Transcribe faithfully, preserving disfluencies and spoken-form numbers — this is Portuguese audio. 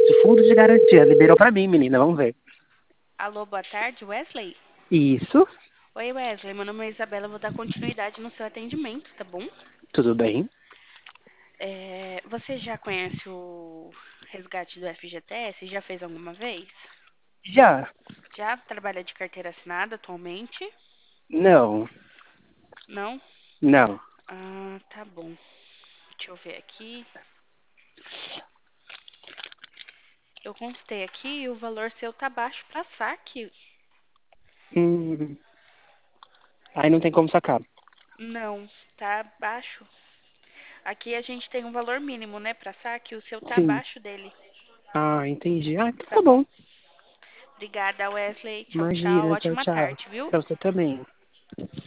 Isso, fundo de garantia. Liberou pra mim, menina. Vamos ver. Alô, boa tarde, Wesley? Isso, Oi, Wesley, meu nome é Isabela, eu vou dar continuidade no seu atendimento, tá bom? tudo bem? É, você já conhece o resgate do F G T S? Já fez alguma vez? Já. Já trabalha de carteira assinada atualmente? Não, Não? não. Ah, tá bom. Deixa eu ver aqui. Eu constei aqui e o valor seu tá baixo pra saque. Hum, aí não tem como sacar. Não, tá baixo. Aqui a gente tem um valor mínimo, né, pra saque, o seu tá Sim. abaixo dele. Ah, entendi. Ah, então Tá tá bom. bom. Obrigada, Wesley. Tchau, tchau. Imagina, tchau, Ótima tchau. tarde, viu? Pra você também.